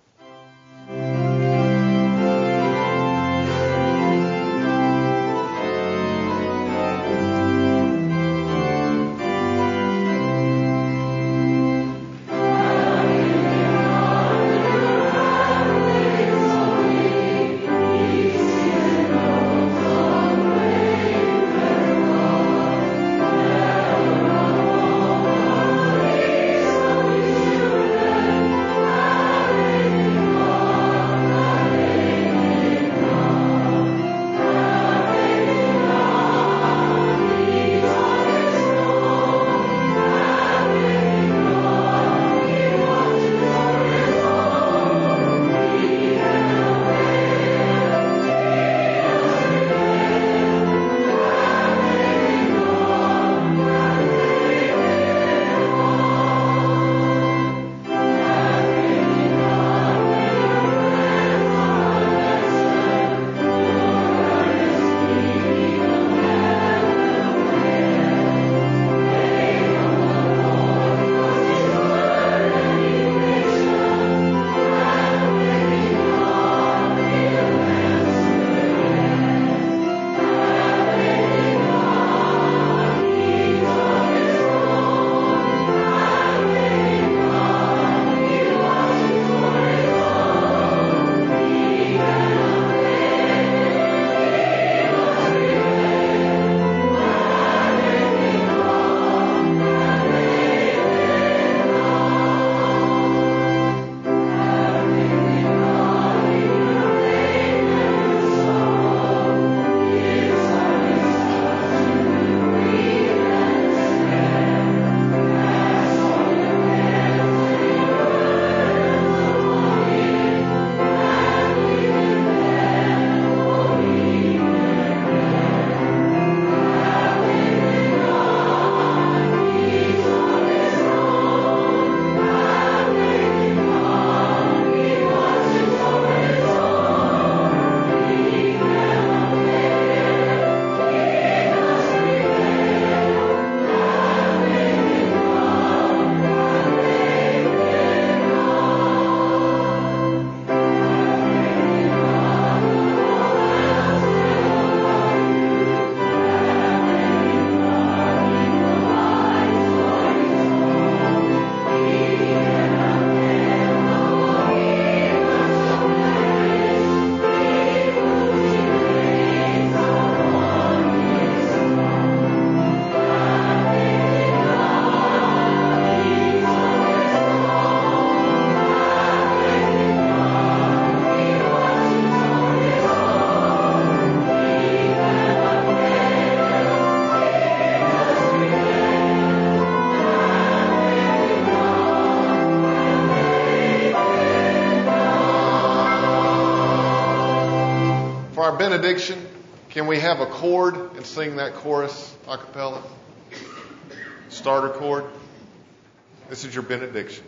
Our benediction, can we have a chord and sing that chorus a cappella? Starter chord. This is your benediction.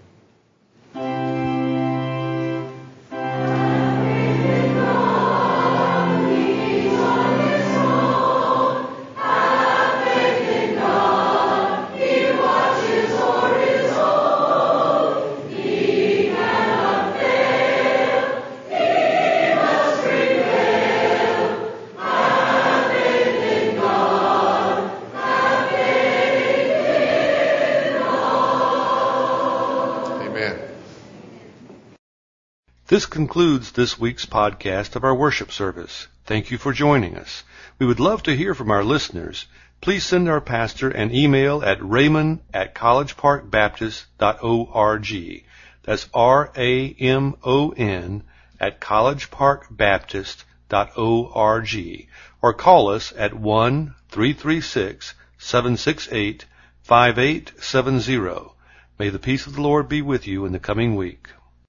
This concludes this week's podcast of our worship service. Thank you for joining us. We would love to hear from our listeners. Please send our pastor an email at raymond@collegeparkbaptist.org. That's RAMON @collegeparkbaptist.org. or call us at 1-336-768-5870. May the peace of the Lord be with you in the coming week.